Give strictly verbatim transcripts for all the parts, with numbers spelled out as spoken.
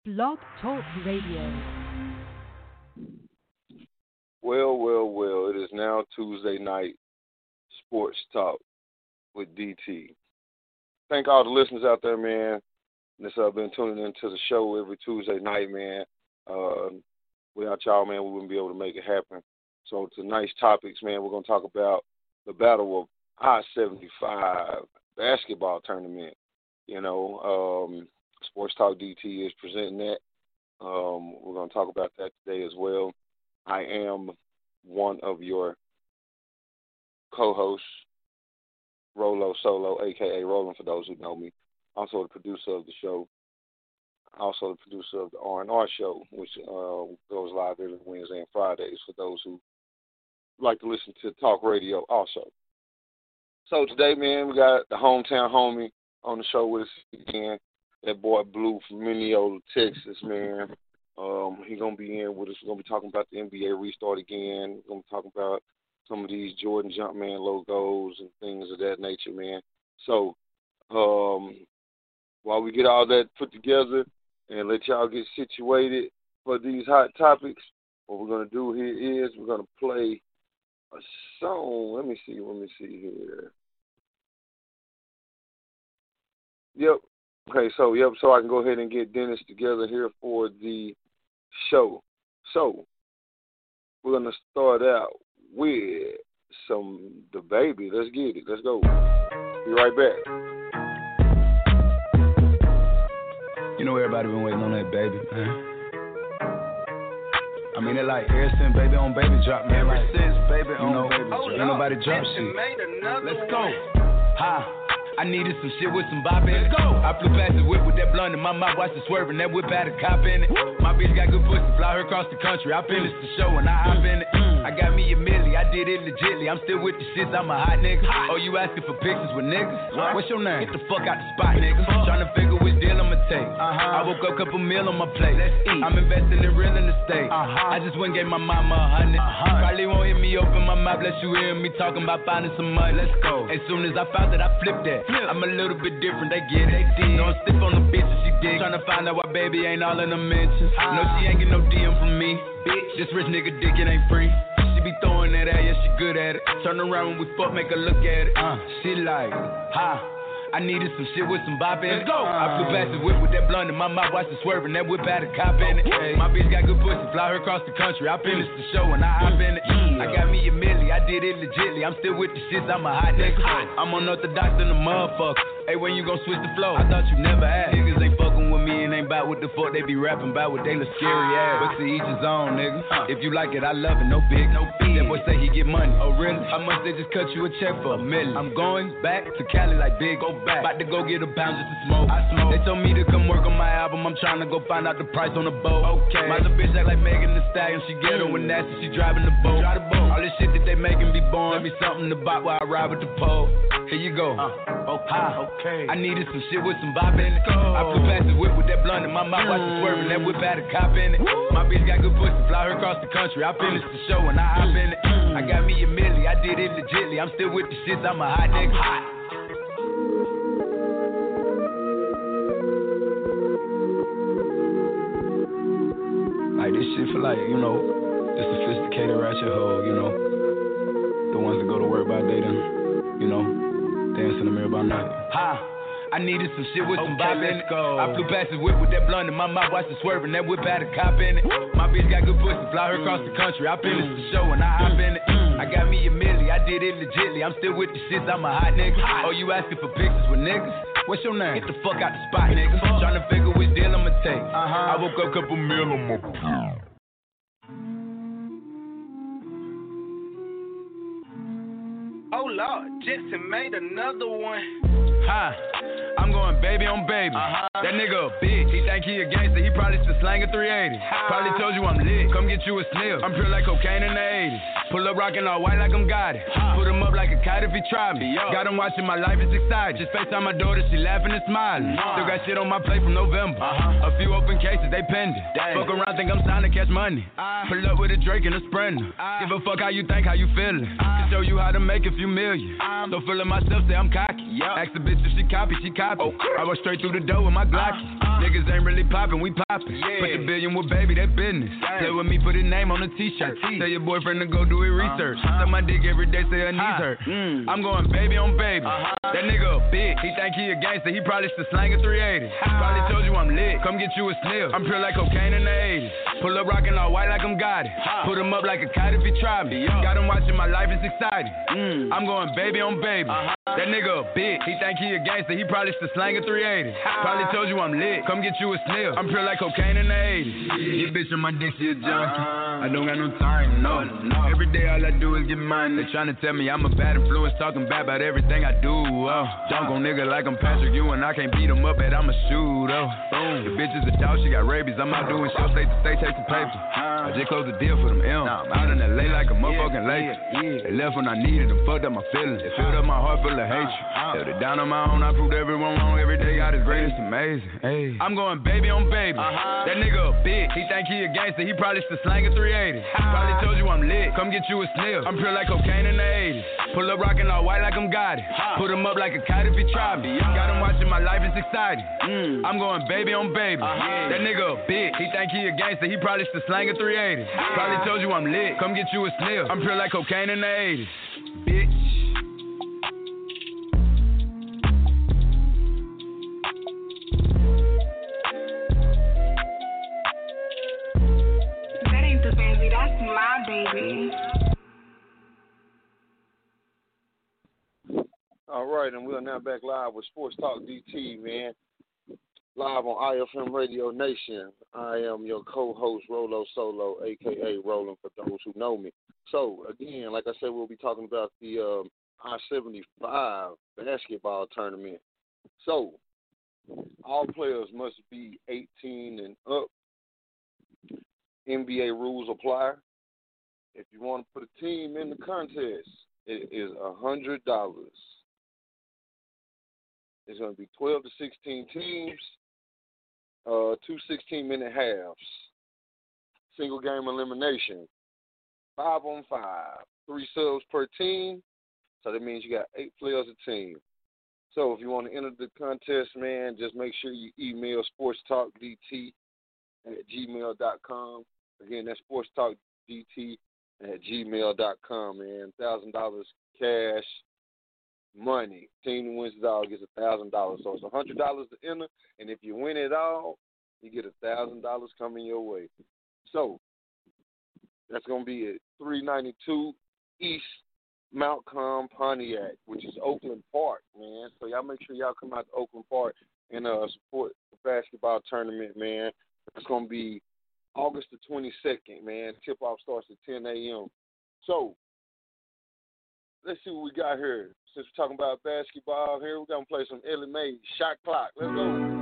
Blog Talk Radio. Well, well, well, it is now Tuesday night sports talk with D T. Thank all the listeners out there, man, that's uh, been tuning into the show every Tuesday night, man. Uh, without y'all, man, we wouldn't be able to make it happen. So tonight's topics, man, we're going to talk about the Battle of I seventy-five basketball tournament. You know, um, Sports Talk D T is presenting that. Um, we're going to talk about that today as well. I am one of your co-hosts, Rolo Solo, a k a. Roland, for those who know me. Also the producer of the show. Also the producer of the R and R show, which uh, goes live every Wednesday and Fridays for those who like to listen to talk radio also. So today, man, we got the hometown homie on the show with us again. That boy Blue from Minneola, Texas, man. Um, he's going to be in with us. We're going to be talking about the N B A restart again. We're going to be talking about some of these Jordan Jumpman logos and things of that nature, man. So um, while we get all that put together and let y'all get situated for these hot topics, what we're going to do here is we're going to play a song. Let me see. Let me see here. Yep. Okay, so, yep, so I can go ahead and get Dennis together here for the show. So, we're going to start out with some the baby. Let's get it. Let's go. Be right back. You know everybody been waiting on that baby, man. I mean, it like ever since baby on baby drop, man. Ever like, since baby on know, baby drop. Ain't nobody drop shit. Let's go. Ha. I needed some shit with some bop in it. Go. I flew past the whip with that blunt in my mouth, watched it swerving. That whip had a cop in it. My bitch got good pussy, fly her across the country. I finished the show and I hop in it. I got me a milli, I did it legitly. I'm still with the shits, I'm a hot nigga. Oh, you asking for pictures with niggas? What's your name? Get the fuck out the spot, nigga. Tryna figure which deal I'ma take. Uh-huh. I woke up, couple meal on my plate. Let's eat. I'm investing in real estate. Uh-huh. I just went and gave my mama a hundred. Uh-huh. Probably won't hear me open my mouth, let you hear me talking about finding some money. Let's go. As soon as I found that, I flipped that. Flip. I'm a little bit different, they get it. They know I'm stiff on the bitch and she dig. Tryna find out why baby ain't all in the mentions. Uh-huh. No, she ain't get no D M from me. Bitch, this rich nigga dick, it ain't free. She be throwing that at, yeah, she good at it. Turn around when we fuck, make her look at it. Uh, she like, ha. I needed some shit with some bop in it. Let's go. I flew past the whip with that blunt in my mouth, watched it swerving. That whip had a cop in it. Okay. My bitch got good pussy, fly her across the country. I finished the show and I hop in it. Yeah. I got me a milli, I did it legitly. I'm still with the shits, I'm a hot nigga. I'm unorthodox than a motherfucker. Hey, when you gon' switch the flow? I thought you never asked. Niggas ain't fucking with me and ain't bout what the fuck they be rapping about with they little scary ass. But to each his own, nigga. Uh. If you like it, I love it, no big, no big. That boy say he get money. Oh, really? How much they just cut you a check for? A million. I'm going back to Cali like big, go back. About to go get a pound just to smoke. I smoke. They told me to come work on my album. I'm trying to go find out the price on the boat. Okay. My little bitch act like Megan Thee Stallion. She ghetto and nasty, she driving the boat. Drive the boat. All this shit that they making be born. Let me something to buy while I ride with the pole. Here you go. Uh, okay. okay. I needed some shit with some bop in it. I flew past the whip with that blunt in my mouth, watched it swerving. That whip had a cop in it. My bitch got good pussy, fly her across the country. I finished the show and I hop in it. I got me a milli, I did it legitly. I'm still with the shits, I'm a hot nigga. I'm hot. Like this shit for like, you know, the sophisticated ratchet hoe, you know, the ones that go to work by day then, you know, dance in the mirror by night. Ha! I needed some shit with okay, some bop in it. Go. I flew past the whip with that blunt in my mouth, watched it swerving. That whip had a cop in it. My bitch got good pussy, fly her across the country. I finished the show and I hop in it. I got me a milli, I did it legitly. I'm still with the shits, I'm a hot nigga. Oh, you asking for pictures with niggas? What's your name? Get the fuck out the spot, nigga. Tryna figure which deal I'ma take. Uh-huh. I woke up, couple meal on my plate. Oh Lord, Jetson made another one. Hi, I'm going baby on baby. Uh-huh. That nigga a bitch. He think he a gangster. He probably still slanging three eighty. Hi. Probably told you I'm lit. Come get you a sniff. I'm pure like cocaine in the eighties. Pull up rockin' all white like I'm got it. Huh. Put him up like a kite if he try me. Yo. Got him watching my life, it's exciting. Just FaceTime my daughter, she laughing and smiling. Uh. Still got shit on my plate from November. Uh-huh. A few open cases, they pending. Dang. Fuck around, think I'm signed to catch money. Uh. Pull up with a Drake and a Sprint. Uh. Give a fuck how you think, how you feeling. Uh. Can show you how to make a few million. Um. So feeling myself, say I'm cocky. Yep. Ask the bitch if she copy, she copy. Okay. I go straight through the door with my Glocky. Uh. Uh. Niggas ain't really poppin', we poppin'. Yeah. Put the billion with baby, that business. Play with me, put his name on the t-shirt. Tell your boyfriend to go do his research. Uh-huh. Suck my dick every day, say her knees hurt. Mm. I'm going baby on baby. Uh-huh. That nigga a bitch. He think he a gangster, he probably still slangin' three eighty. Probably told you I'm lit, come get you a sniff. I'm pure like cocaine in the eighties. Pull up rockin' all white like I'm got it. Put him up like a kite if he try me. Got him watching my life, it's exciting. Mm. I'm going baby on baby. Uh-huh. That nigga a bitch. He think he a gangster, he probably still slangin' three eighty. Probably told you I'm lit, come get you a sniff. I'm pure like cocaine in the eighties. This bitch on my dick, she a junkie. I don't got no time, no, no. Every day all I do is get mine. They tryna tell me I'm a bad influence, talking bad about everything I do. Oh, dunk on nigga like I'm Patrick Ewing. I can't beat him up, but I'm a shooter. Boom. The bitch is a dog, she got rabies. I'm out doing shows, state to state, chasing paper. I just closed the deal for them M's. I'm out in L A like a motherfucking lake. They left when I needed them, fucked up my feelings. They filled up my heart full of hatred. Held it down on my own, I proved everyone wrong. Every day God is great, it's amazing. Hey. I'm going baby on baby. Uh-huh. That nigga a bitch. He think he a gangster, he probably still slangin' three eighty. Probably told you I'm lit, come get you a sniff. I'm pure like cocaine in the eighties. Pull up rockin' all white like I'm got it. Put him up like a kite if he try me. Got him watching my life, it's exciting. Mm. I'm going baby on baby. Uh-huh. That nigga a bitch. He think he a gangster, he probably still slangin' three eighty. Probably told you I'm lit, come get you a sniff. I'm pure like cocaine in the eighties. Bitch. That's my baby. All right, and we are now back live with Sports Talk D T, man. Live on I F M Radio Nation. I am your co-host, Rolo Solo, a k a. Roland, for those who know me. So, again, like I said, we'll be talking about the um, I seventy-five basketball tournament. So, all players must be eighteen and up. N B A rules apply. If you want to put a team in the contest, it is one hundred dollars. It's going to be twelve to sixteen teams, uh, two sixteen-minute halves, single game elimination, five on five, three subs per team. So that means you got eight players a team. So if you want to enter the contest, man, just make sure you email sportstalkdt at gmail dot com. Again, that's sportstalkdt at gmail dot com, man. one thousand dollars cash money. Team that wins it all gets one thousand dollars. So it's one hundred dollars to enter, and if you win it all, you get one thousand dollars coming your way. So that's going to be at three ninety-two East Mount Com, Pontiac, which is Oakland Park, man. So y'all make sure y'all come out to Oakland Park and uh, support the basketball tournament, man. It's going to be August the twenty-second, man. Tip-off starts at ten a.m. So, let's see what we got here. Since we're talking about basketball here, we're going to play some Ellie Mae, Shot Clock. Let's go.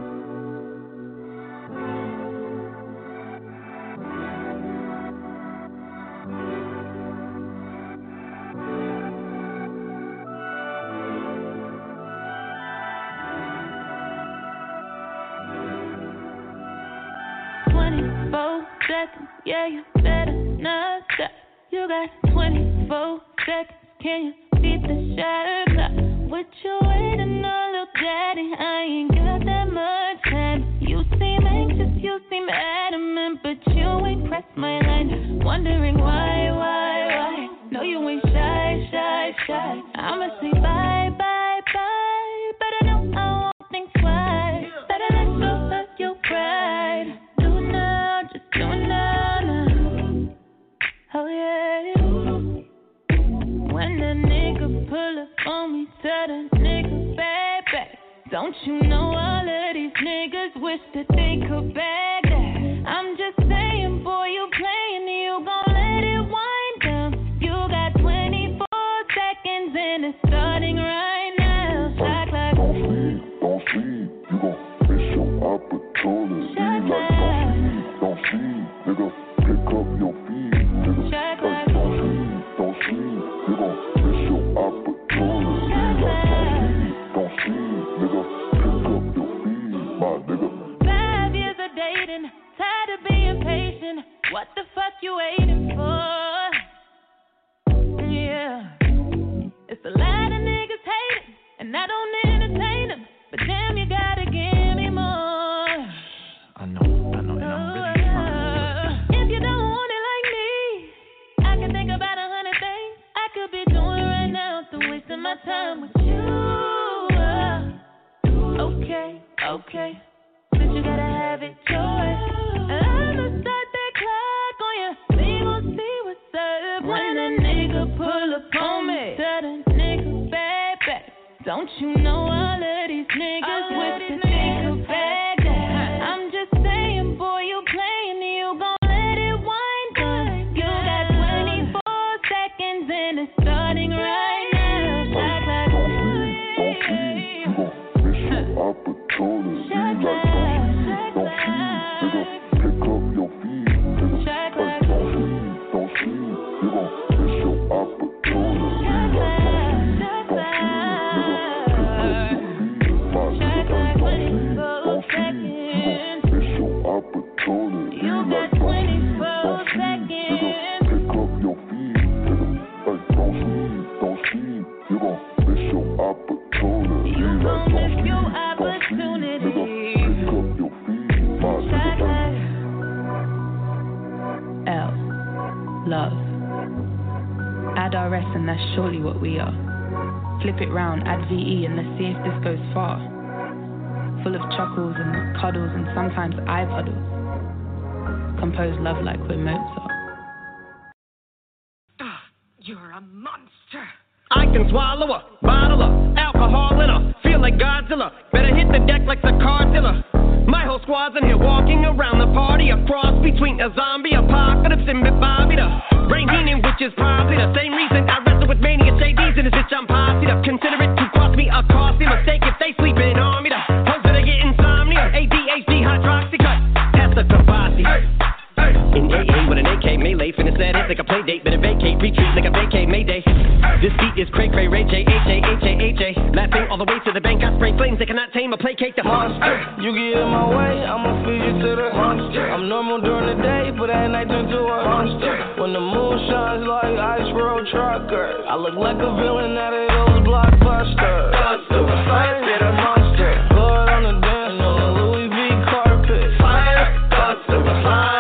twenty-four seconds, yeah, you better not stop. You got twenty-four seconds, can you beat the shot clock? What you waiting on, little daddy? I ain't got that much time. You seem anxious, you seem adamant, but you ain't pressed my line. Wondering why, why, why? No, you ain't shy, shy, shy. I'ma say bye, bye, bye, but I know I won't think twice. Better let go of your pride. Oh yeah. When a nigga pull up on me, tell the nigga back back. Don't you know all of these niggas wish that they could bag that? I'm just saying, boy, you playing, you gon' let it wind down. You got twenty-four seconds and it's starting right now. Shot clock. Don't sleep, don't sleep, you gon' miss your opportunity. Shot like don't sleep, don't sleep, nigga, pick up your feet. Shot clock. Don't sleep, don't sleep, you gon' miss your opportunity. Like don't sleep, don't sleep, nigga, pick up your feet, my nigga. Five years of dating, tired of being patient. What the fuck you waiting for? Yeah, it's a lot of niggas hating, and I don't entertain them. But damn, you gotta give me more. Don't you know all of these niggas wish that they could beg that? I'm just saying, boy, you playing, you gon' let it wind up. You got twenty-four seconds and it's starting right now. Shot clock. Opportunity, like don't sleep, don't sleep, nigga, pick up your feet, nigga, like don't sleep, don't sleep, you gon' miss your opportunity, like don't sleep, don't sleep, nigga, pick up your feet, nigga, like don't sleep, don't sleep, you gon' miss your opportunity, like don't sleep, don't sleep, nigga, pick up your feet, my nigga. L. Love. Add R S and that's surely what we are. Flip it round, add V E and let's see if this goes far. Full of chuckles and cuddles and sometimes eye puddles. Compose love like we're Mozart. You're a monster. I can swallow a bottle of alcohol in her. Feel like Godzilla. Better hit the deck like the car dealer. My whole squad's in here walking around the party. A cross between a zombie apocalypse and Bobby the brain meaning, which is probably the same reason I wrestle with mania J Ds in this bitch. I'm posse up. Consider it to cost me a costly mistake if they sleeping on me. The hoes that get insomnia. A D H D hydroxy cut. That's the capacity. In A A with an A K melee, finna set it like a play date, better vacate, retreat like a vacate Mayday. This beat is cray cray, Ray J, H A, H A, H A. Laughing all the way to the bank, I spray flames, they cannot tame or placate the monster. You get in my way, I'ma feed you to the monster. I'm normal during the day, but at night turn to a monster. When the moon shines like Ice Road Trucker, I look like a villain out of those blockbusters. Monster, fire, get a monster. Blood on the dance floor, Louis V carpet. Fire, monster, fire.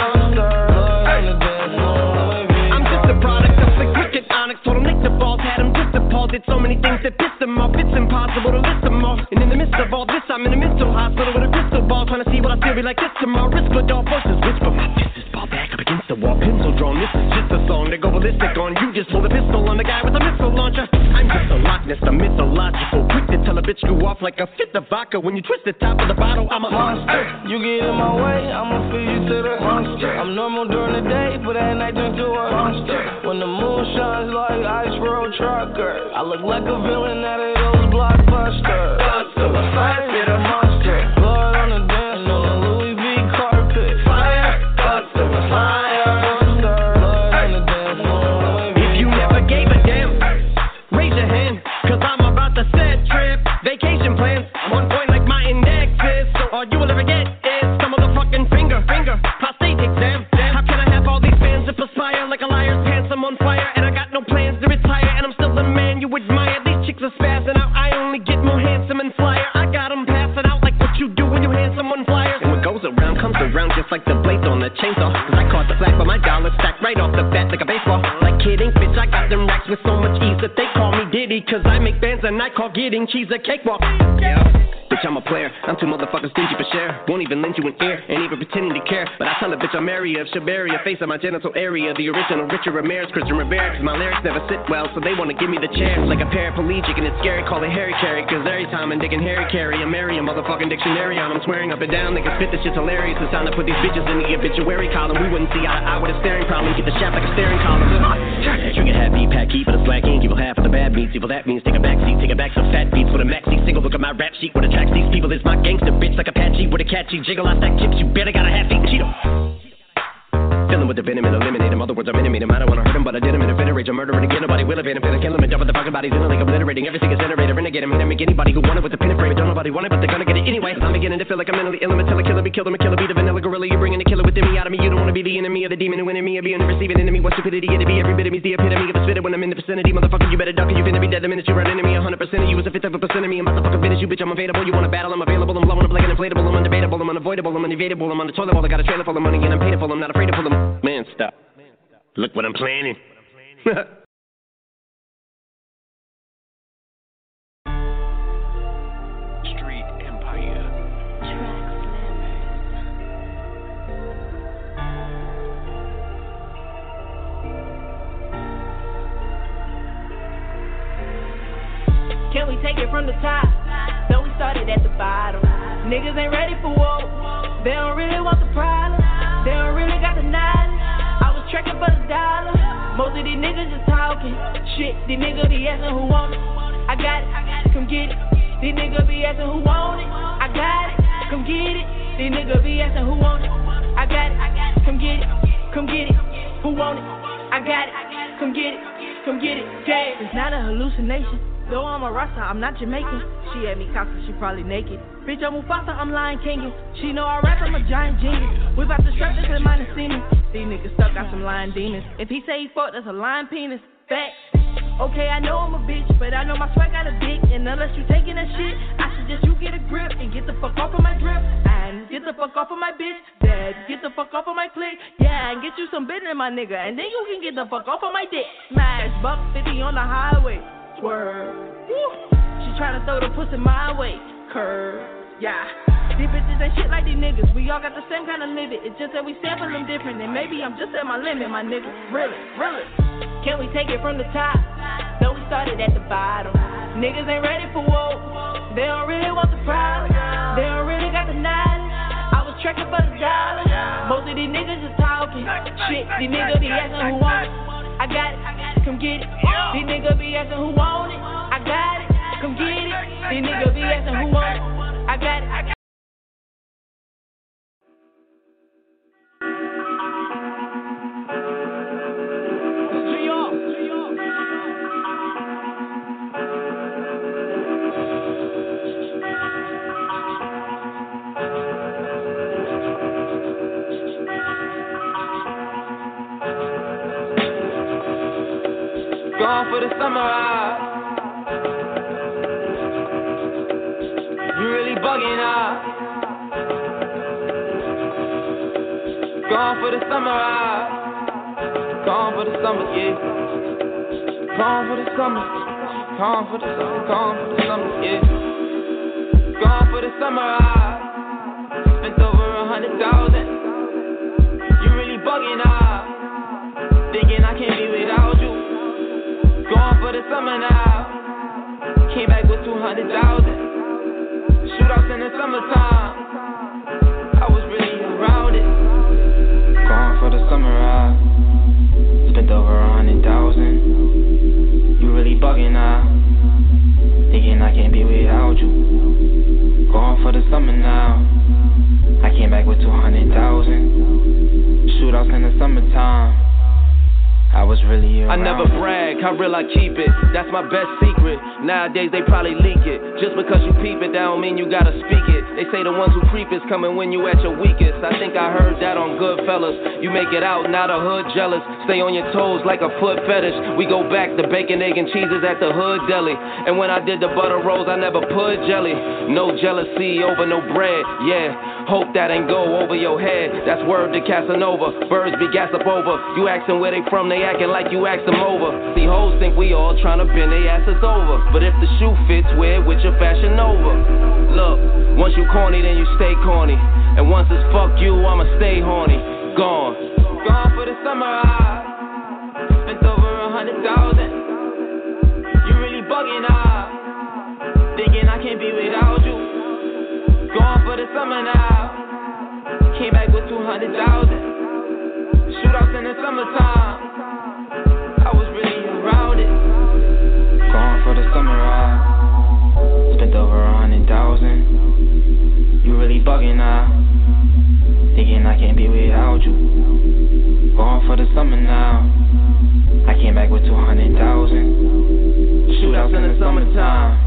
Did so many things that pissed them off. It's impossible to list them all. And in the midst of all this, I'm in a mental hospital with a crystal ball, trying to see what I still be like this tomorrow. Risk blood all forces, whisper my fist is ball back up against the wall. Pencil drawn, this is just a song to go ballistic on. You just pull a pistol on the guy with a missile launcher. I'm just a Loch Ness, a mythological. Quick to tell a bitch go off like a fifth of vodka. When you twist the top of the bottle, I'm a monster. You get in my way, I'ma feed you to the monster. I'm normal during the day, but at night turn to a monster. When the moon shines like Ice Road Trucker, I look like a villain out of those blockbusters. Monster, fire, get a monster. Blood on the dance floor, Louis V carpet. Fire, monster, fire, monster. Blood on the dance floor, Louis V. If you never gave a damn, raise your hand, cause I'm about to set trip. Vacation plans, I'm on point like my index is. So all you will ever get is some motherfucking finger, finger, prostate exam. How can I have all these fans that perspire like a liar's pants? I'm on fire and I got no plans to retire, and I'm still the man you admire. These chicks are spazzing out, I only get more handsome and flyer. I got them passing out like what you do when you hand someone flyers. And what goes around comes around just like the blades on the chainsaw. Cause I caught the flag, but my dollar stacked right off the bat like a baseball. Like kidding, bitch, I got them racks with so much ease that they call me Diddy. Cause I make bands and I call getting cheese a cakewalk. Yeah. Bitch, I'm a player, I'm too motherfucking stingy for share. Won't even lend you an ear, ain't even pretending to care. But I tell a bitch I'm area of Shabaria, face on my genital area. The original Richard Ramirez, Christian Rivera. Cause my lyrics never sit well, so they wanna give me the chair. Like a paraplegic and it's scary, call it Harry Carry. Cause every time I'm digging Harry Carry, I'm marry a motherfucking dictionary on. I'm swearing up and down, niggas spit this shit's hilarious. It's time to put these bitches in the obituary column. We wouldn't see eye to eye with a staring problem. Get the shaft like a staring column. You can have beat, pack, keep it a slack ink. Evil half of the bad meats, evil that means take a back seat. Take a back some fat beats with a maxi single. Look at my rap sheet, what attracts these people is my gangster bitch like Apache with a catchy jiggle. I stack chips, you better got a half-eaten Cheeto. Fill him with the venom and eliminate him. Other words, I'm intimate him. I don't wanna hurt him, but I did him in a fit of rage. I'm murdering again. Nobody will evade him. Finna kill him and dump the fucking bodies in a lake, obliterating everything is generated. Renegade him, hit him, make anybody who want it with a pin and frame. Don't nobody want it, but they're gonna get it anyway. I'm beginning to feel like I'm mentally ill. I'm a killer, be killed. I'm a killer, be the vanilla gorilla. You're bringing the killer within me out of me. You don't wanna be the enemy of the demon who in me. Or being the receiving enemy. What stupidity it'd be. Every bit of me's the epitome of a spitter when I'm in the vicinity. Motherfucker, you better duck or you finna be dead the minute you run into me. one hundred percent of you is a fifth of a percent of me. I'm about to fucking finish you, bitch. I'm available. You wanna battle? I'm available. I'm blowing up like an inflatable. I'm undebatable. I'm unavoidable. I'm unevadable. I'm on the toilet bowl. I got a trailer full of money and I'm paid for. I'm not afraid to pull them. Man, stop. Look what I'm planning. Street Empire. Can we take it from the top? No, we started at the bottom. Niggas ain't ready for war. They don't really want the problem. They don't really got the knowledge. I was trekking for the dollar. Most of these niggas just talking shit. These niggas be asking who want it. I got it, come get it. These niggas be asking who want it. I got it, come get it. These niggas be asking who want it. I got it, come get it, come get it. Who want it? I got it, come get it, come get it. Yeah. It's not a hallucination. Though I'm a Rasta, I'm not Jamaican. She had me Casa, she probably naked. Bitch, I'm Mufasa, I'm Lion King. She know I rap, I'm a giant genius. We about to strap this in minus semen. These niggas stuck got some lion demons. If he say he fucked, that's a lion penis. Facts. Okay, I know I'm a bitch, but I know my swag got a dick. And unless you taking that shit, I suggest you get a grip and get the fuck off of my drip. And get the fuck off of my bitch. Dad, get the fuck off of my clique. Yeah, and get you some business, my nigga. And then you can get the fuck off of my dick. Smash, buck fifty on the highway. Swerve. Woo. She tryna throw the pussy my way. Curve. Yeah. These bitches ain't shit like these niggas. We all got the same kind of limit. It's just that we sample them different. And maybe I'm just at my limit, my nigga. Really, really. Can we take it from the top? No, we started at the bottom. Niggas ain't ready for war. They don't really want the problem. They don't really got the knowledge. I was trekking for the dollar. Most of these niggas just talking shit. These niggas be asking who want it. I got it, come get it. These niggas be asking who want it. I got it, come get it. These niggas be asking who want it. I got it. Gone for the summer ride. You really bugging out. Gone for the summer ride. Gone for the summer, yeah. Gone for the summer. Gone for the summer. Gone for the summer, yeah. Gone for the summer ride. Spent over a hundred thousand. You really bugging out. Thinking I can't be without you. Gone for the summer now. Came back with two hundred thousand. Shootouts in the summertime. I was really around it. Gone for the summer ride. Spent over a hundred thousand. You really bugging now. Thinking I can't be without you. Gone for the summer now. I came back with two hundred thousand. Shootouts in the summertime. I was really around. I never brag, how real I keep it. That's my best secret. Nowadays they probably leak it. Just because you peep it, that don't mean you gotta speak it. They say the ones who creep is coming when you at your weakest. I think I heard that on Goodfellas. You make it out, not a hood jealous. Stay on your toes like a foot fetish. We go back to bacon, egg, and cheeses at the hood deli. And when I did the butter rolls, I never put jelly. No jealousy over no bread, yeah. Hope that ain't go over your head. That's word to Casanova. Birds be gas up over. You asking where they from, they acting like you asked them over. See, hoes think we all tryna bend they asses over. But if the shoe fits, wear it with your fashion over. Look, once you corny, then you stay corny. And once it's fuck you, I'ma stay horny. Gone. Gone for the summer high. Spent over a hundred thousand. You really bugging out. Thinking I can't be without you. Gone for the summer now. Came back with two hundred thousand. Shootouts in the summertime. I was really around it. Gone for the summer ride. Spent over a hundred thousand. You really bugging now. Thinking I can't be without you. Gone for the summer now. I came back with two hundred thousand. Shootouts in the summertime.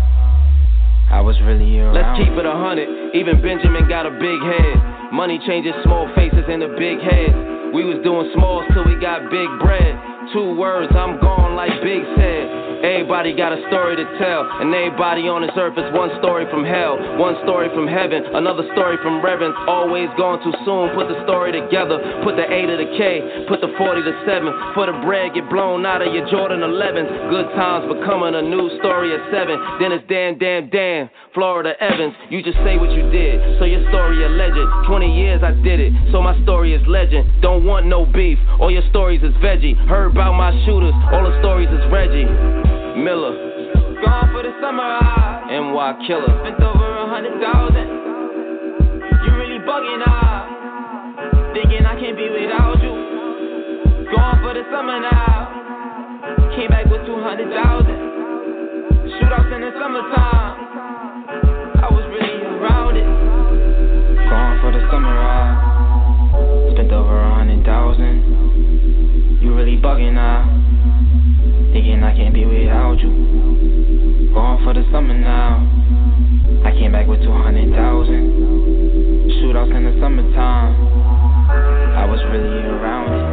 I was really around. Let's keep it a hundred. Even Benjamin got a big head. Money changes small faces into big heads. We was doing smalls till we got big bread. Two words, I'm gone like Big said. Everybody got a story to tell, and everybody on this earth is one story from hell, one story from heaven, another story from reverence. Always gone too soon, put the story together, put the A to the K, put the forty to seven, for the bread get blown out of your Jordan elevens. Good times becoming a new story at seven, then it's damn, damn, damn, Florida Evans. You just say what you did, so your story a legend. Twenty years I did it, so my story is legend. Don't want no beef, all your stories is veggie. Heard about my shooters, all the stories is Reggie Miller. Gone for for the summer high. N Y Killer. Spent over a hundred thousand. You really bugging out. Thinking I can't be without you. Going for the summer now. Came back with two hundred thousand. Shootouts in the summertime. I was really around it. Going for the summer high. Spent over a hundred thousand. You really bugging out. Thinking I can't be without you. Going for the summer now. I came back with two hundred thousand. Shootouts in the summertime. I was really around it.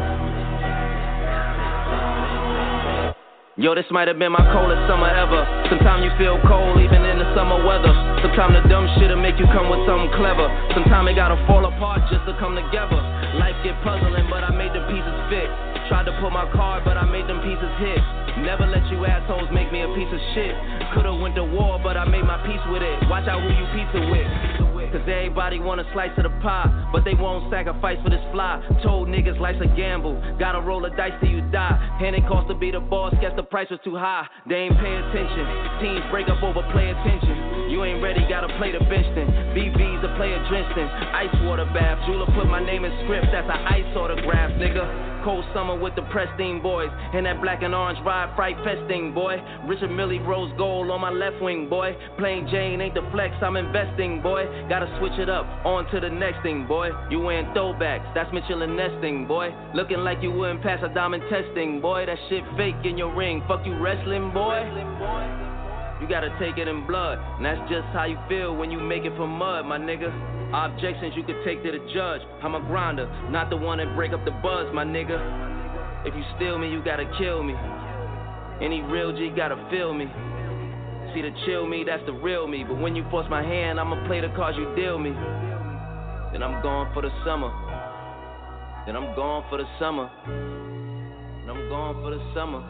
Yo, this might have been my coldest summer ever. Sometimes you feel cold even in the summer weather. Sometimes the dumb shit'll make you come with something clever. Sometimes it gotta fall apart just to come together. Life get puzzling, but I made the pieces fit. Tried to pull my card, but I made them pieces hit. Never let you assholes make me a piece of shit. Could've went to war, but I made my peace with it. Watch out who you pizza with. Cause everybody want a slice of the pie, but they won't sacrifice for this fly. Told niggas life's a gamble, gotta roll the dice till you die. And it cost to be the boss, guess the price was too high. They ain't pay attention, teams break up over play attention. You ain't ready, gotta play the bench then. B B's a player drenched in ice water bath. Jula put my name in script, that's an ice autograph, nigga. Cold summer with the Prestine boys, and that black and orange ride fright festing, boy. Richard Millie rose gold on my left wing, boy. Plain Jane ain't the flex, I'm investing, boy. Gotta switch it up, on to the next thing, boy. You wearing throwbacks, that's Mitchell and Nesting, boy. Looking like you wouldn't pass a diamond testing, boy. That shit fake in your ring, fuck you wrestling, boy. You gotta take it in blood, and that's just how you feel when you make it from mud, my nigga. Objections you could take to the judge. I'm a grinder, not the one that break up the buzz, my nigga. If you steal me, you gotta kill me. Any real G gotta feel me. See the chill me, that's the real me. But when you force my hand, I'ma play the cards you deal me. Then I'm gone for the summer. Then I'm gone for the summer. Then I'm gone for the summer.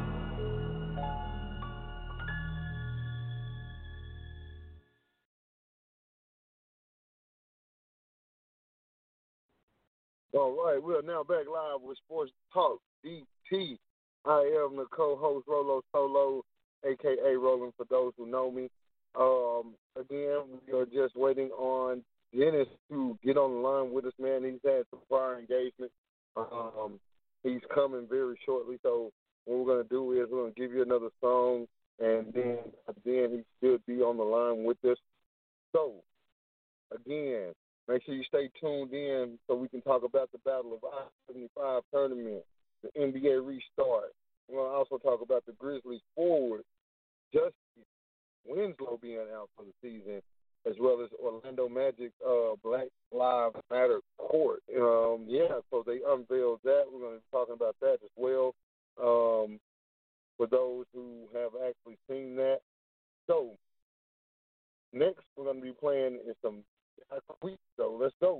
All right, we are now back live with Sports Talk D T. I am the co-host Rolo Solo, a k a. Roland for those who know me. Um, again, we are just waiting on Dennis to get on the line with us, man. He's had some prior engagement. Um, he's coming very shortly, so what we're going to do is we're going to give you another song, and then, then he should be on the line with us. So, again, make sure you stay tuned in so we can talk about the Battle of I seventy-five tournament, the N B A restart. We're going to also talk about the Grizzlies forward, Justice Winslow being out for the season, as well as Orlando Magic's uh, Black Lives Matter court. Um, yeah, so they unveiled that. We're going to be talking about that as well um, for those who have actually seen that. So, next we're going to be playing is some quick, so let's go.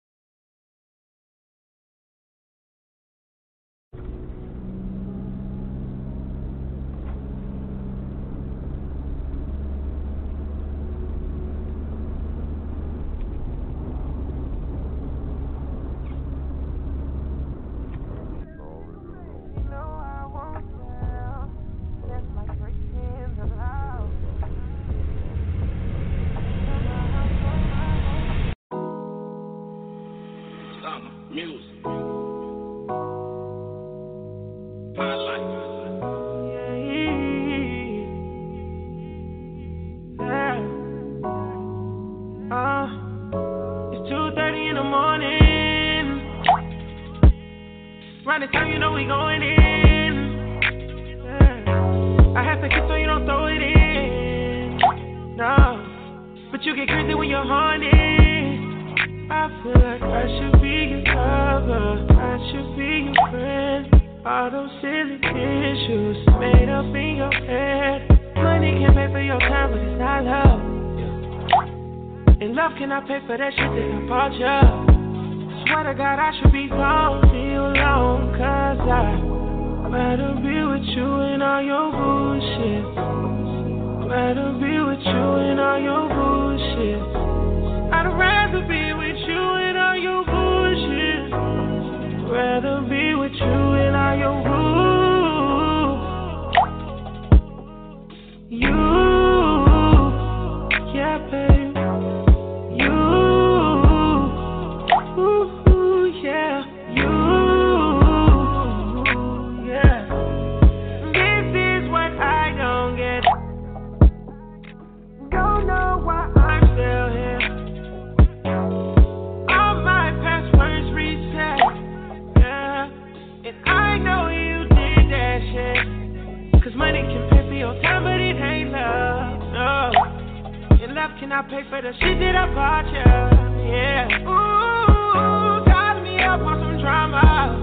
For that shit that I bought ya. Swear to God I should be gone too long, cause I'd rather be with you and all your bullshit. Rather be with you and all your bullshit. I'd rather be with you and all your bullshit. Rather be with you and all your bullshit. You up, can I pay for the shit that I bought you? Yeah. Ooh, tie me up on some drama.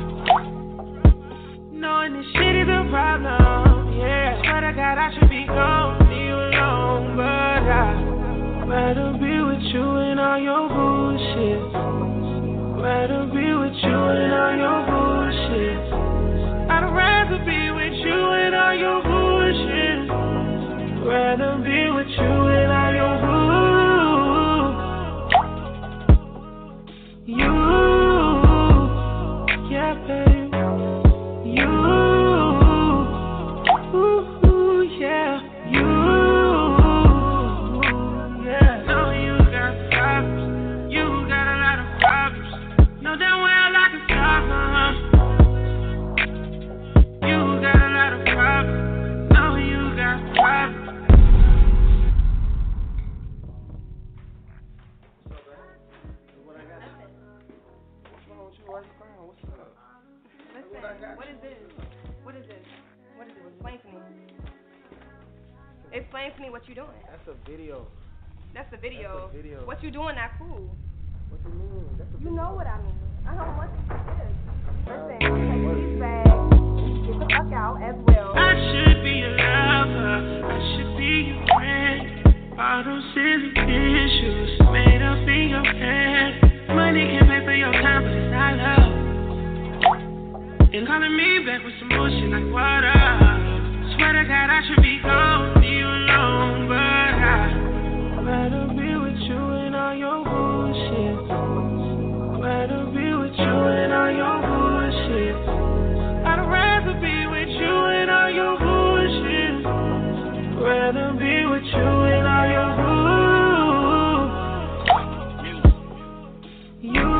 Knowing this shit is a problem. Yeah. Swear to God, I should be gone, leave you alone, but I'd rather be with you and all your bullshit. Rather be with you and all your bullshit. I'd rather be with you and all your bullshit. Rather be with you and all your bullshit. You, yeah, babe. You, ooh, yeah. You, yeah. Know you got problems. You got a lot of problems. Know damn well I can solve them. You got a lot of problems. Know you got problems. Listen, what is this? What is this? What is this? Explain to me. Explain to me what you're doing. That's a video. That's a video. That's a video. What you doing not cool. What you mean? That's a You video. know what I mean. I don't want this to this. Listen, take these bags, get the fuck out as well. I should be your lover. I should be your friend. All those silly issues made up in your head. Money can pay for your time, but it's not love. And calling me back with some bullshit like water. Swear to God I should be gone, leave you alone, but I'd rather be with you and all your bullshit. Rather be with you and all your bullshit. I'd rather be with you and all your bullshit. Rather be with you and all your bullshit. You.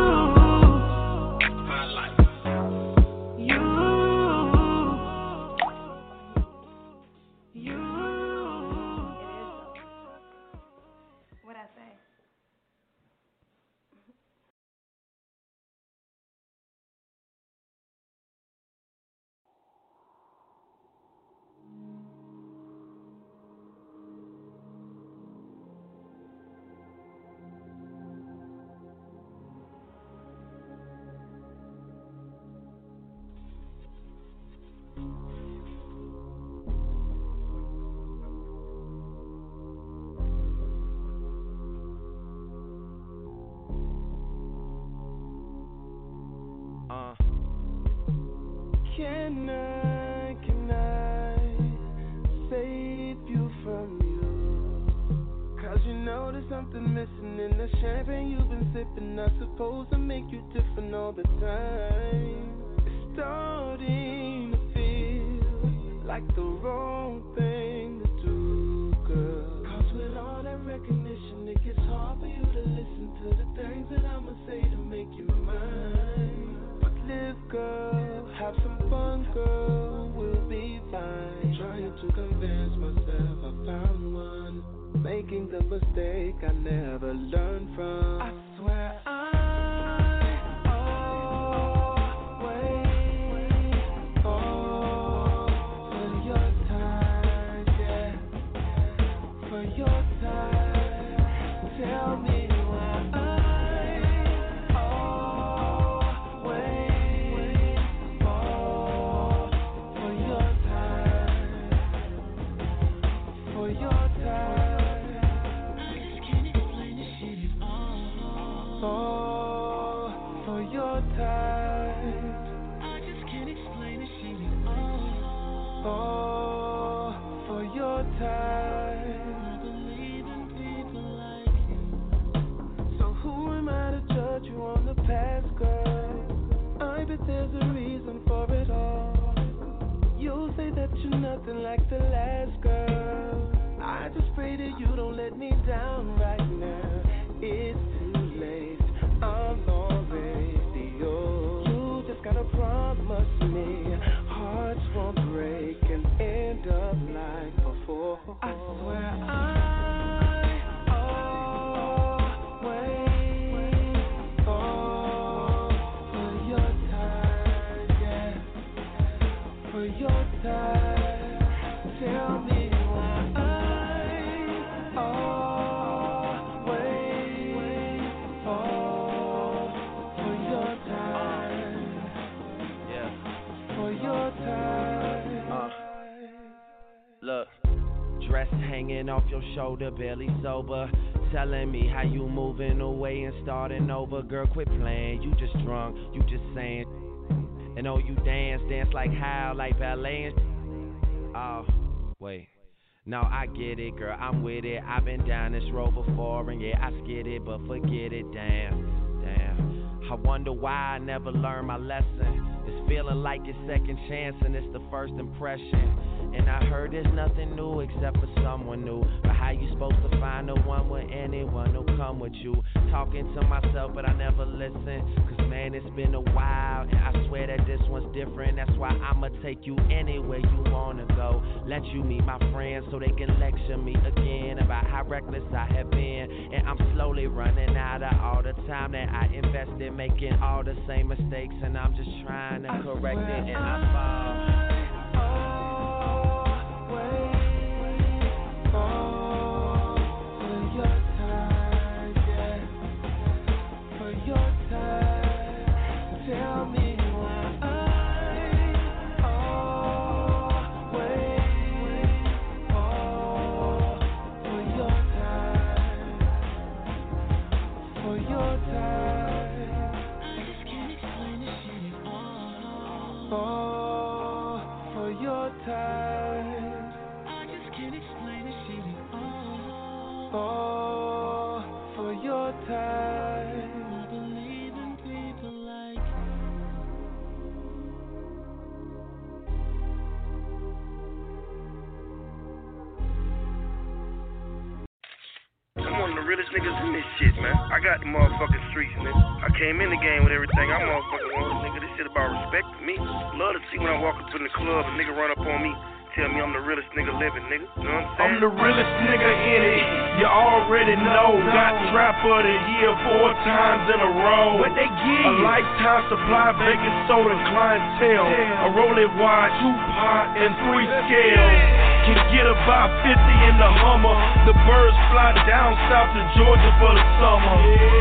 Uh. Can I, can I save you from you? Cause you know there's something missing in the champagne you've been sipping. Not supposed to make you different all the time. It's starting to feel like the wrong thing to do, girl. Cause with all that recognition, it gets hard for you to listen to the things that I'ma say to make you mine. Live, girl, have some fun, girl, we'll be fine. Trying to convince myself I found one, making the mistake I never learned from. I swear I there's a reason for it all. You'll say that you're nothing like the last girl. I just pray that you don't let me down right now. It's too late, I'm already yours. You just gotta promise me hearts won't break and end up like before. I swear I Tell me why I hanging off your shoulder, barely sober. Telling me how you moving away and starting over. Girl, quit playing, you just drunk, you just saying. And oh, you dance, dance like how, like ballet and oh, wait. No, I get it, girl, I'm with it. I've been down this road before, and yeah, I skid it, but forget it, damn, damn. I wonder why I never learned my lesson. It's feeling like it's second chance, and it's the first impression. And I heard there's nothing new except for someone new. But how you supposed to find the one with anyone who'll come with you? Talking to myself, but I never listen. Cause man, it's been a while, and I swear that this one's different. That's why I'ma take you anywhere you wanna go. Let you meet my friends so they can lecture me again about how reckless I have been. And I'm slowly running out of all the time that I invested, making all the same mistakes. And I'm just trying to correct it, and I fall. Realest niggas in this shit, man. I got the motherfucking streets, nigga. I came in the game with everything. I motherfucking want, nigga. This shit about respect to me. Love to see when I walk up in the club, a nigga run up on me, tell me I'm the realest nigga living, nigga. You know what I'm saying? I'm the realest nigga in it. You already know. Got trap of the year four times in a row. What they give? A lifetime supply, baking soda clientele. A rolling wide, two pot, and three scale. Can get about fifty in the Hummer. The birds fly down south to Georgia for the summer.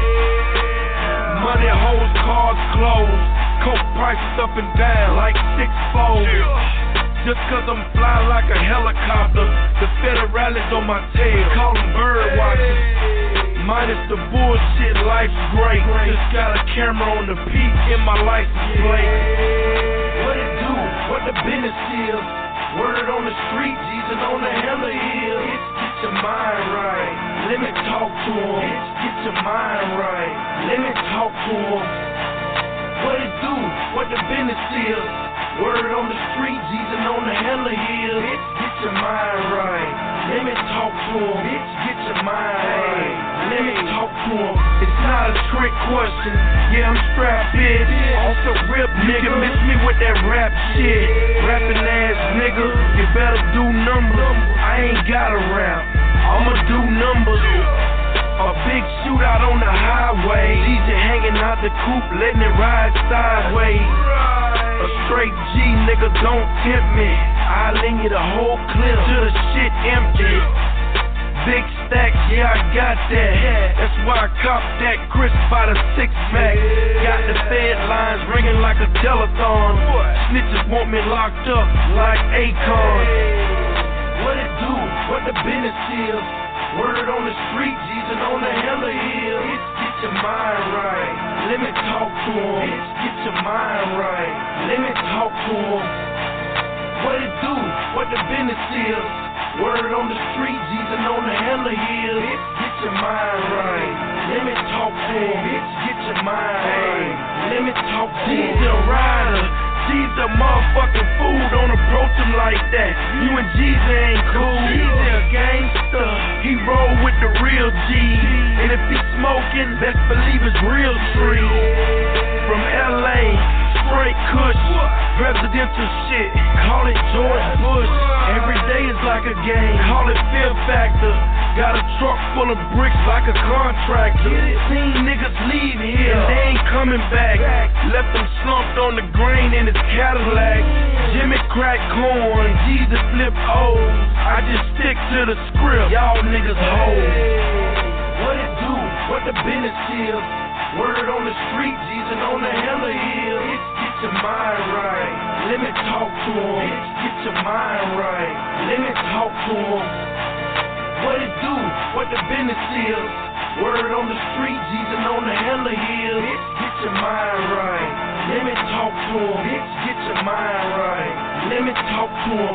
Money, hoes, cars, clothes. Coke prices up and down like six fold. Just cause I'm flying like a helicopter. The federalists on my tail, call them bird watchers. Minus the bullshit, life's great. Just got a camera on the peak in my license plate. What it do? What the business is? Word on the street, Jesus on the hella hill. Bitch, get your mind right. Let me talk to him. Bitch, get your mind right. Let me talk to him. What it do? What the business is? Word on the street, Jesus on the hella hill. Bitch, get your mind right. Let me talk to him. Bitch, get your mind right. Let me talk to him. It's not a trick question. Yeah, I'm strapped in. Also rip, nigga, miss me with that rap shit. Rapping ass nigga, you better do numbers. I ain't gotta rap. I'ma do numbers. A big shootout on the highway. D J hanging out the coupe, letting it ride sideways. A straight G, nigga, don't tempt me. I'll lend you the whole clip till the shit empty. Big stacks, yeah, I got that. That's why I copped that crisp by the six pack. Got the Fed lines ringing like a telethon. Snitches want me locked up like Akon. What it do? What the business is? Word on the street, Jesus on the hella hill. Bitch, get your mind right. Let me talk to him. Bitch, get your mind right. Let me talk to him. What it do? What the business is? Word on the street, Jesus on the hella hill. Bitch, get your mind right. Let me talk to him. Bitch, get your mind right. Let me talk to him. He's a rider. He's a motherfucking fool, don't approach him like that. You and Jesus ain't cool. He's a gangster. He roll with the real G. And if he's smoking, best believe it's real street. From L A, straight kush, presidential shit. Call it George Bush. Every day is like a game. Call it Fear Factor. Got a truck full of bricks like a contractor. Seen niggas leave here and they ain't coming back. Left them slumped on the grain in his Cadillac. Jimmy crack corn, Jesus flip O's. I just stick to the script. Y'all niggas hold. What it do? What the business is? Word on the street, Jesus on the hella hill. Bitch, get your mind right. Let me talk to him. Bitch, get your mind right. Let me talk to him. What it do? What the business is? Word on the street, Jesus on the hella hill. Bitch, get your mind right. Let me talk to him. Bitch, get your mind right. Let me talk to him.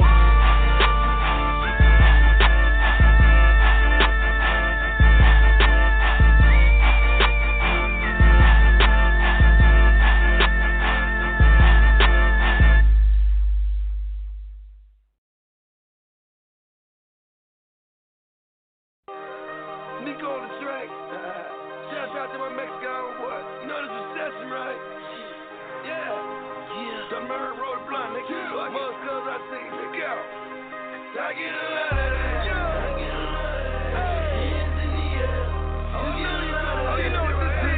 Nico on the track. Shout out to my Mexican boy. You know this is session, right? Yeah. Yeah. The murder road blunt, nigga. Yeah. Most cuz I see, nigga. I get a lot of that. Yeah. I get a lot of that. Hands in the air. Oh, you know, oh, you know what this is.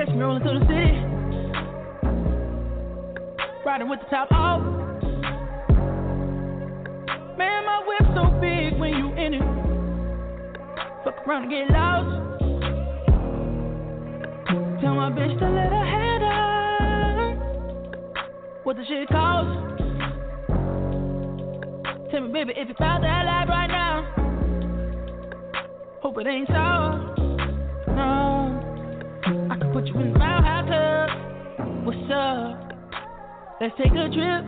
Catch me rolling through the city, riding with the top off. Man, my whip so big when you in it. Fuck around and get lost. Tell my bitch to let her head up. What the shit cost? Tell me, baby, if you found that life right now. Hope it ain't so. No, I can put you in the Mile High Club. What's up? Let's take a trip.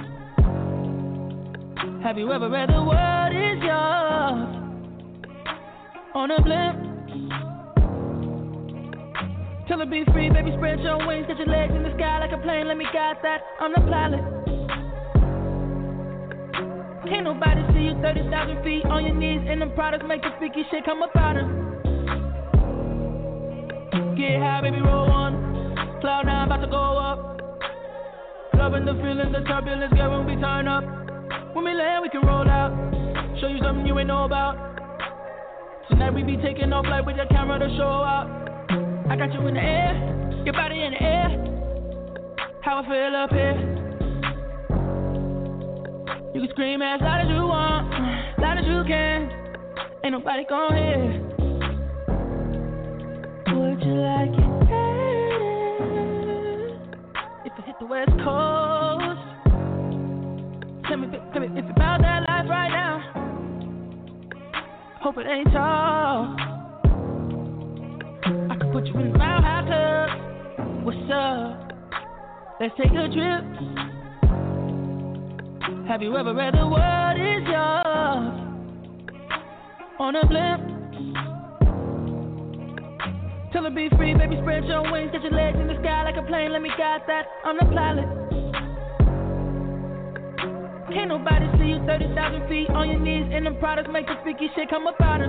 Have you ever read the world is yours on a blimp? Tell her be free, baby, spread your wings. Get your legs in the sky like a plane. Let me guide that, I'm the pilot. Can't nobody see you thirty thousand feet on your knees. And them products make the freaky shit come up out of. Get high, baby, roll on. Cloud nine about to go up. Loving the feeling, the turbulence, girl, when we turn up. When we land, we can roll out. Show you something you ain't know about. Tonight we be taking off like with your camera to show out. I got you in the air, your body in the air. How I feel up here. You can scream as loud as you want, loud as you can. Ain't nobody gon' hear. Would you like it better if I hit the West Coast? Tell me, tell me if you about that life right now. Hope it ain't tall. I can put you in the Mile High Club. What's up? Let's take a trip. Have you ever read the world is yours on a blimp? Tell her be free, baby, spread your wings. Get your legs in the sky like a plane. Let me guide that, I'm the pilot. Can't nobody see you thirty thousand feet on your knees. And them products make the freaky shit come up out of.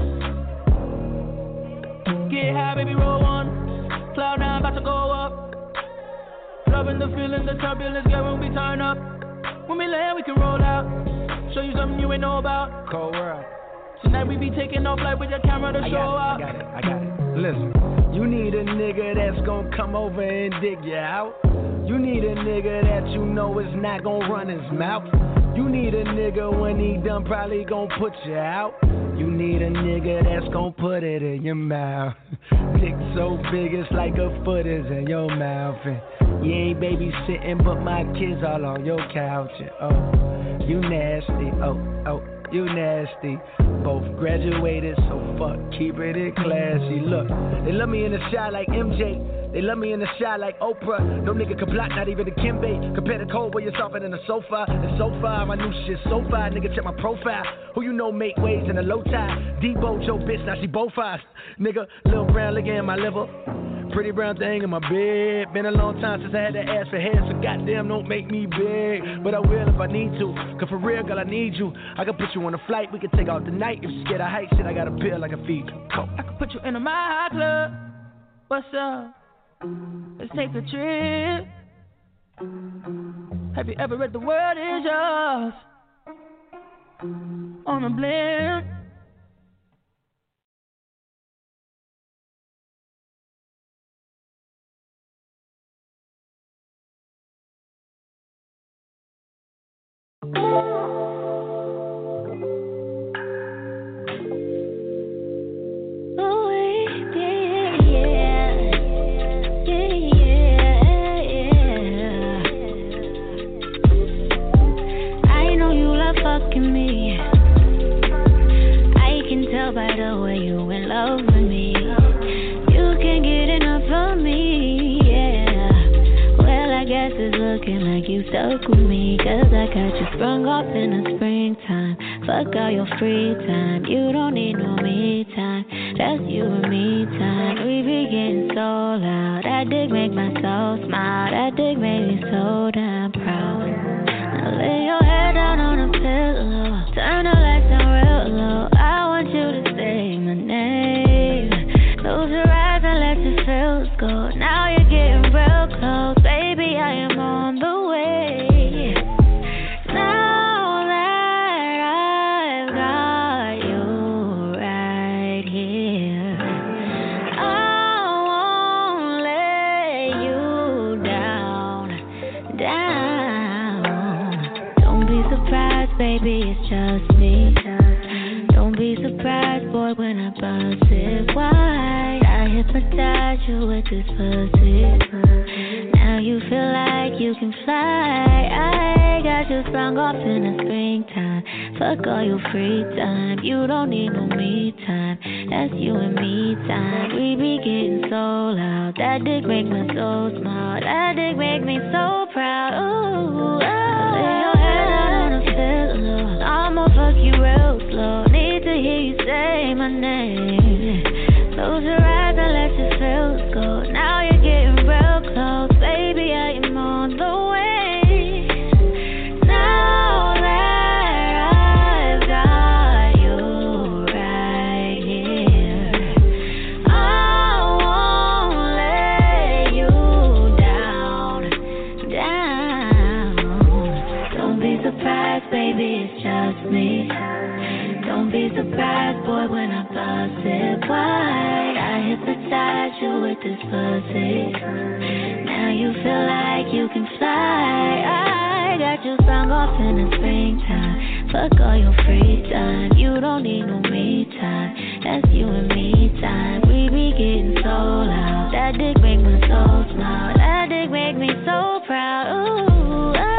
Get high, baby, roll on. Cloud nine about to go up. Loving the feeling, the turbulence, girl, when we turn up. When we land, we can roll out. Show you something you ain't know about. Cold world. Tonight we be taking off like with your camera to I show out. I got it, I got it. Listen, you need a nigga that's gon' come over and dig you out. You need a nigga that you know is not gon' run his mouth. You need a nigga when he done probably gon' put you out. You need a nigga that's gon' put it in your mouth. Dick so big it's like a foot is in your mouth. And you ain't babysitting but my kids all on your couch. And oh, you nasty, oh, oh, you nasty. Both graduated, so fuck, keep it in classy. Look, they love me in the shot like M J. They love me in the shot like Oprah. No nigga can block, not even the Kimbe. Compare the cold where you're softer than a sofa. And so far, my new shit so far. Nigga, check my profile. Who you know make waves in a low tide? Debo, Joe, bitch, now she both eyes. Nigga, Lil Brown looking in my liver. Pretty brown thing in my bed. Been a long time since I had to ask for head, so goddamn don't make me big. But I will if I need to. Cause for real, girl, I need you. I can put you on a flight, we can take out the night. If you're scared of height, shit, I got a pill I can feed you. Go. I can put you in a Mile High Club. What's up? Let's take a trip. Have you ever read The World Is Yours on a blimp? By the way you in love with me, you can't get enough of me, yeah. Well, I guess it's looking like you stuck with me, cause I got you sprung up in the springtime. Fuck all your free time, you don't need no me time. That's you and me time. We be getting so loud, that dick make my soul smile. That dick made me so damn proud. Now lay your head down on a pillow, turn the lights down real low. I want you to say my name. Close your eyes and let your feels go. Now you're getting real close, baby, I am on the way. Now that I've got you right here, I won't let baby, it's just me. Don't be surprised, boy, when I bust it wide. I hypnotize you with this pussy. Now you feel like you can fly. I got you sprung off in the springtime. Fuck all your free time. You don't need no me time. That's you and me time. We be getting so loud. That dick make my soul smile. That dick make me so proud. Ooh, oh. Lay your head on the pillow. I'ma fuck you real slow. Need to hear you say my name. Close your eyes and let your feels go. Now you're getting real close. Baby, I am on the way. Now that I've got you right here, I won't let you down, down. Don't be surprised, baby, it's just me. Don't be surprised, boy, when I bust it wide. I hypnotize you with this pussy. Now you feel like you can fly. I got you sprung off in the springtime. Fuck all your free time. You don't need no me time. That's you and me time. We be getting so loud. That dick make my soul smile. That dick make me so proud. Ooh, ah.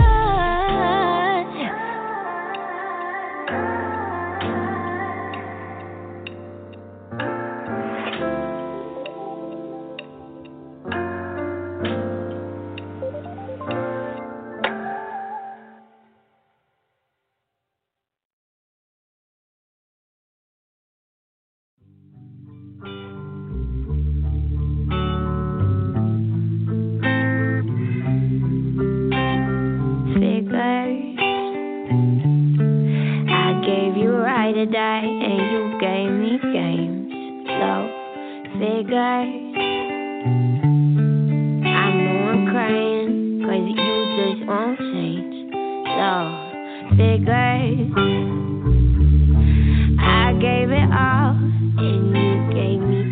Die, and you gave me games. So, figures. I know I'm crying, cause you just won't change. So, figures. I gave it all, and you gave me.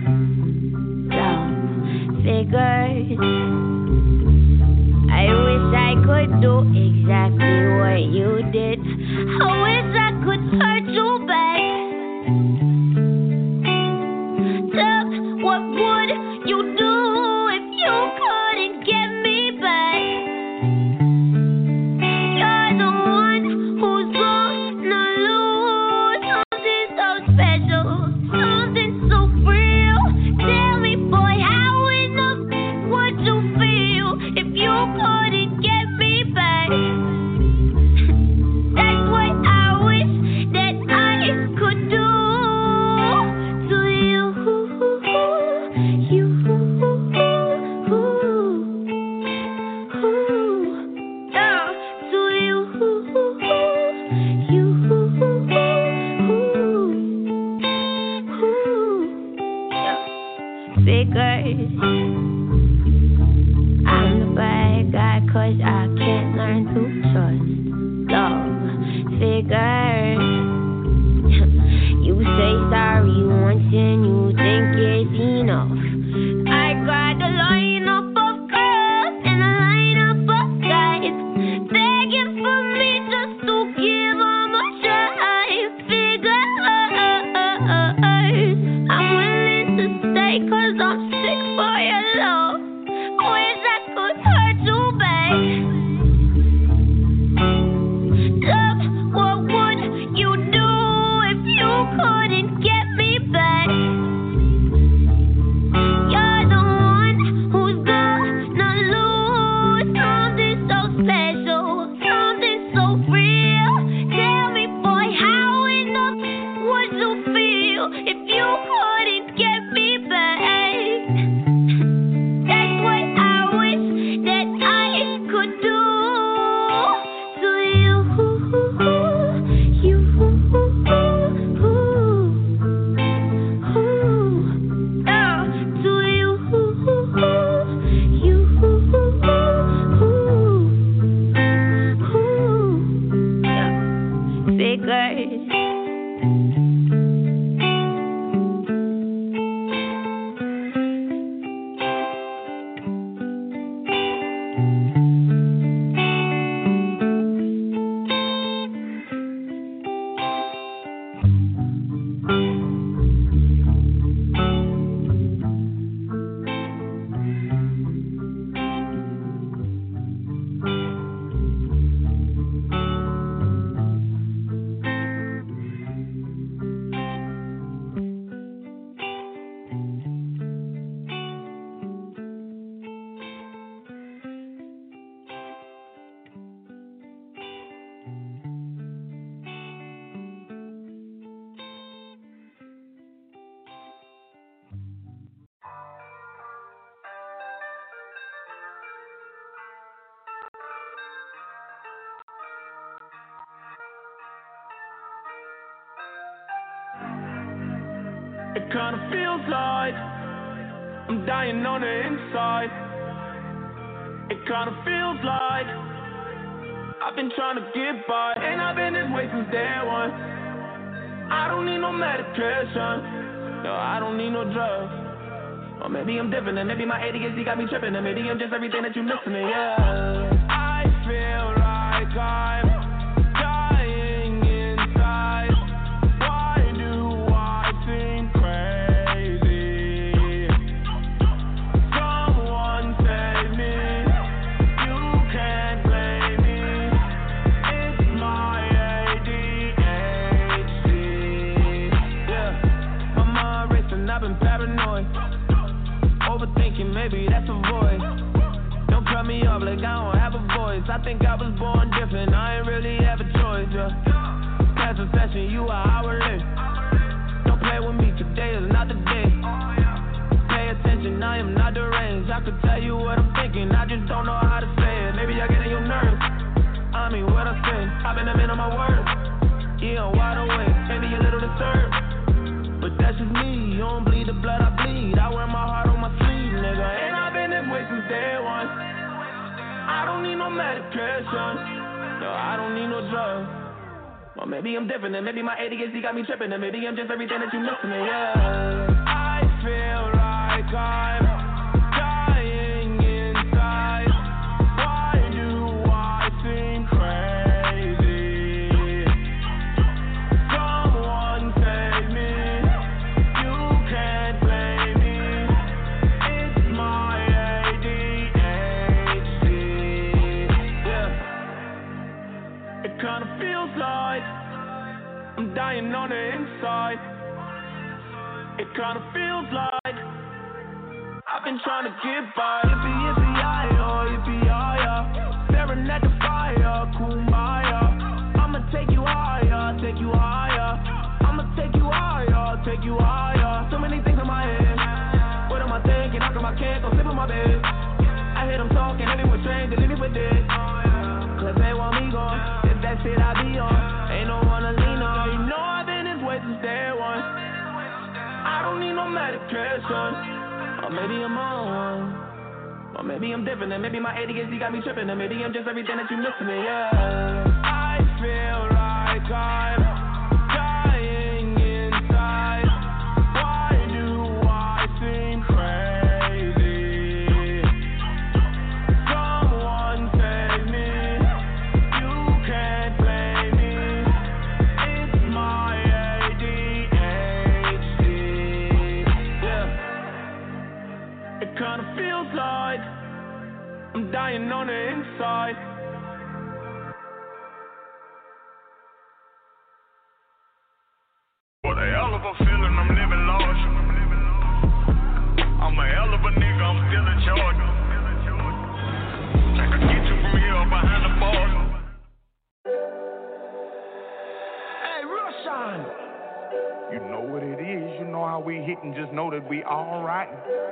So, figures. I wish I could do exactly what you did. I wish I could hurt you back. Look, what would you do if you couldn't get me back? You're the one who's gonna lose something so special, something so real. Tell me, boy, how in the f- would you feel if you couldn't get me back? That's what I wish that I could do to you. You, yeah, to you. You, yeah. Figures. I'm the bad guy, cause I can't learn to trust. Love, figures. You say sorry once and you think it's enough. I got a lineup of girls and a lineup of guys begging for me just to give them a try. Figures. I'm willing to stay cause I'm sick for your love. Wish I could hurt you back. Look, what would you do if you couldn't get me back? You're the one who's gonna lose something so special, something so real. Tell me, boy, how in the f- would you feel if you couldn't get me back? That's what I wish that I could do to you. You, yeah, to you. You, It kinda feels like I'm dying on the inside. It kinda feels like I've been trying to get by, and I've been this way since day one. I don't need no medication, no, I don't need no drugs. Or maybe I'm different, and maybe my A D H D got me tripping, and maybe I'm just everything that you missing, yeah. I feel like I'm dying inside. Why do I think crazy? Someone save me. You can't blame me. It's my A D H D. Yeah, my mind racing, I've been paranoid. Overthinking, maybe that's a voice. Don't cut me off like I don't have a voice. I think I was born different, I ain't really have a choice, yeah. Past a session, you are hourly. Don't play with me, today is not the day. Pay attention, I am not deranged. I could tell you what I'm thinking, I just don't know how to say it. Maybe I get in your nerves, I mean what I say. I've been a man on my word, yeah, I'm wide awake. Maybe a little disturbed, but that's just me. You don't bleed the blood I bleed. I wear my heart on my sleeve, nigga. And I've been this way since day one. I don't need no medication, no, I don't need no drugs. Or maybe I'm different, and maybe my A D H D got me tripping, and maybe I'm just everything that you missing, yeah. I feel like I'm dying inside. Why do I think crazy? Someone save me. You can't blame me. It's my A D H D. Yeah. It kinda feels like I'm dying on the inside. It kinda feels like I've been trying to get by. Yippee, yippee, yi-yo, yippee, yi-yo. Staring at the fire, kumbaya. I'ma take you higher, take you higher. I'ma take you higher, take you higher. So many things in my head. What am I thinking? How come I can't go sleep in my bed? I hear them talking, everyone trained, they leave me for dead. Cause they want me gone. If that shit I be on, ain't no one to lean on. You know I've been this way since day one. I don't need no medication, or maybe I'm on one. Or maybe I'm different, and maybe my A D H D got me tripping, and maybe I'm just everything that you missing, yeah. I feel like I'm dying inside. Why do I think crazy? Someone save me. You can't blame me. It's my A D H D. Yeah. It kinda feels like I'm dying on the inside. What a hell of a feeling, I'm living large. I'm a hell of a nigga, I'm still in charge. I can get you from here behind the bars. Hey, Roshan! You know what it is, you know how we hit, and just know that we alright.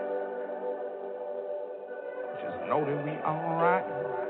Just know that we alright.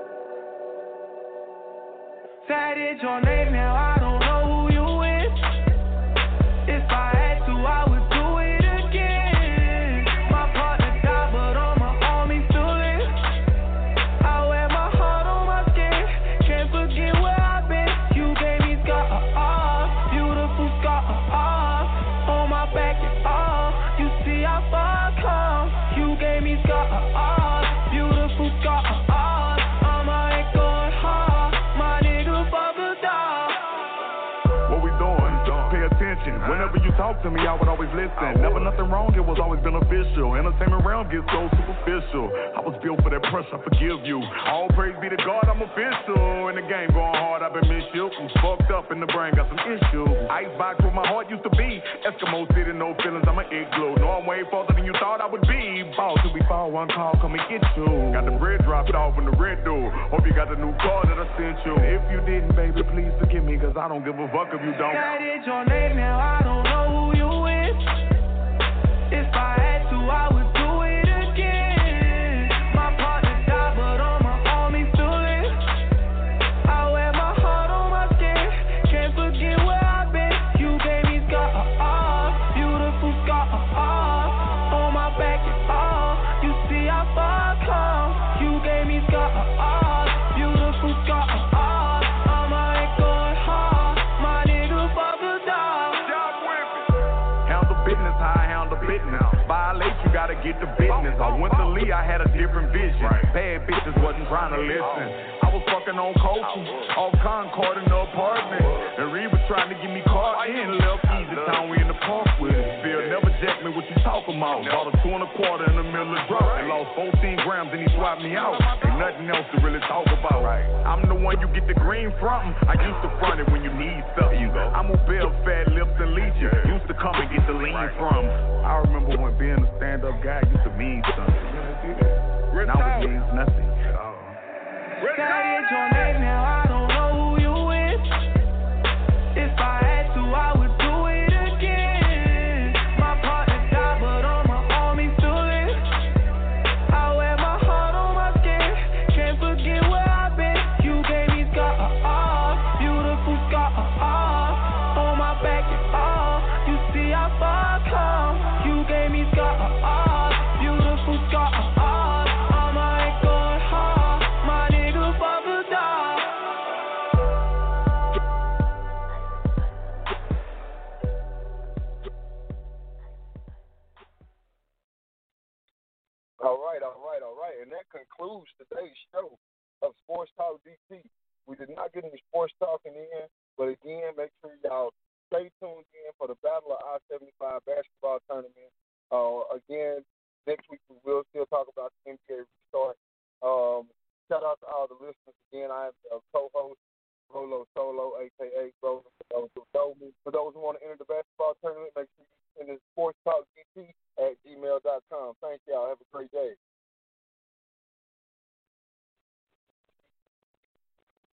That is your name now, I don't know who you is. If I had to, I would do it again. My partner died, but all my army still live. I wear my heart on my skin, can't forget where I've been. You gave me scars, beautiful scars, on my back and all. You see how far I come. You gave me scars, beautiful scars. I'ma ain't going hard, my nigga buckled down. What we doing? Just pay attention. Whenever you talk to me, I would always listen. Never nothing wrong, it was always beneficial. Entertainment realm gets so superficial. I was built for that pressure, I forgive you. All praise be to God, I'm official. In the game, going hard, I've been missed you. I'm fucked up in the brain, got some issues. Icebox where my heart used to be. Eskimo city, no feelings, I'm an igloo. No, I'm way farther than you thought I would be. Ball till we fall, one call, come and get you. Got the bread dropped off in the red door. Hope you got the new car that I sent you. If you didn't, baby, please forgive me, cause I don't give a fuck if you don't. That is your name now, I don't know who you is. If I had to, I would do it again. My partner died, but all my army still live. I wear my heart on my skin, can't forget where I've been. You gave me scars, beautiful scars. fitness. Violate, you gotta get the business. I went to Lee, I had a different vision. Bad bitches wasn't trying to listen. I was fucking on coaching, off Concord in the apartment. And Reed was trying to get me caught in. Left Easy Town, we in the park with it. Phil never jacked me, what you talking about? Bought a two and a quarter in the middle of the drop. And lost fourteen grams and he swapped me out. Ain't nothing else to really talk about. I'm the one you get the green from. I used to front it when you need something. I'm a Bill, fat lips and leeches. Used to come and get the lean from. I remember when being a stand-up guy used to mean something. Now it means nothing. Gotta get your name now, I don't know who you is. If I had to, I would do it again. My partner died, but all my homies still live. I wear my heart on my skin. Can't forget where I've been. You gave me scars, beautiful scars. On my back and all. You see how far I come. You gave me scars, beautiful scars. All right, all right, all right. And that concludes today's show of Sports Talk D C. We did not get any sports talking in, but again, make sure y'all stay tuned in for the Battle of I seventy-five basketball tournament. Uh, again, next week we will still talk about the N B A restart. Um, shout out to all the listeners. Again, I am the co-host, Rolo Solo, a k a. Rolo, for those who know me. For those who want to enter the basketball tournament,